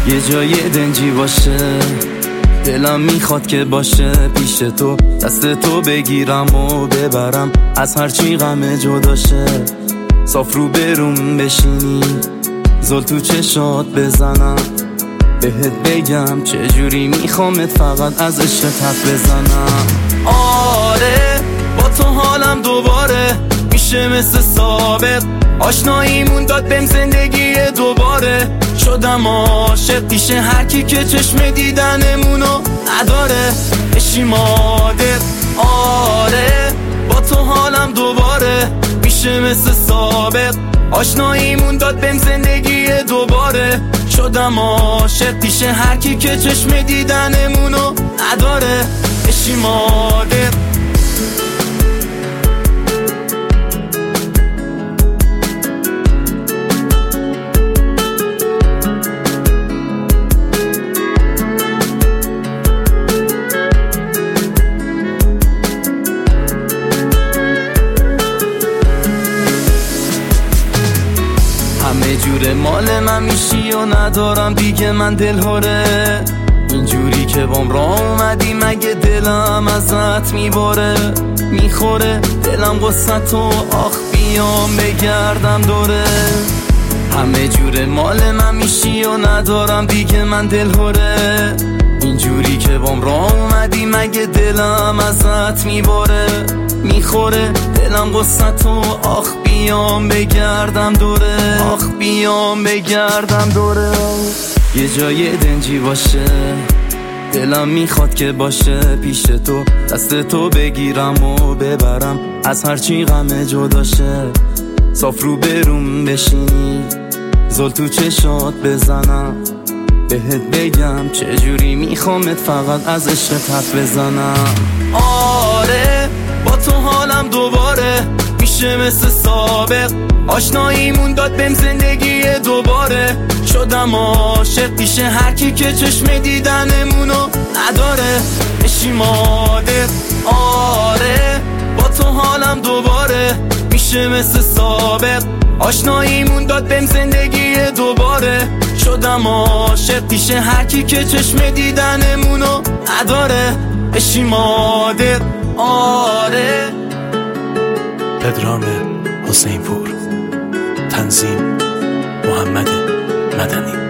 یه جای دنجی باشه، دلم میخواد که باشه پیش تو، دست تو بگیرم و ببرم از هرچی غم جداشه. صاف رو بروم بشینی، زل تو چشات بزنم، بهت بگم چجوری میخوامت فقط از عشقت حرف بزنم. آره با تو حالم دوباره میشه مثل سابق، آشناییمون داد بهم زندگی دوباره. شدم عاشق پیش هر کی که چشم دیدنمونو نداره، بشی مادر. آره با تو حالم دوباره میشه مثل سابق، آشناییمون داد بهم زندگی دوباره. شدم عاشق پیش هر کی که چشم دیدنمونو نداره، بشی مادر. همه جوره مال من میشی و ندارم دیگه من دلهوره. اینجوری که بام راه اومدی مگه دلم ازت میباره، میخوره دلم غصت و آخ بیام بگردم دوره. همه جوره مال من میشی و ندارم دیگه من دلهوره. اینجوری که بام راه اومدی مگه دلم ازت میباره، میخوره دلم غصت و آخ بیام بگردم دوره، آخ بیام بگردم دوره. یه جای دنجی باشه، دلم میخواد که باشه پیش تو، دست تو بگیرم و ببرم از هرچی غم جداشه. صاف رو بروم بشینی، زل تو چشات بزنم، بهت بگم چجوری میخوامت فقط از عشقت حرف بزنم. آره با تو حالم دوباره میشه مثل سابق، آشناییمون داد بهم زندگی دوباره. شدم عاشق پیش هر کی که چشم دیدنمونو نداره، بشی مادر. آره با تو حالم دوباره میشه مثل سابق، آشناییمون داد بهم زندگی دوباره. شدم عاشق پیش هر کی که چشم دیدنمونو نداره، بشی مادر. آره پدرام حسین پور، تنظیم محمد مدنی.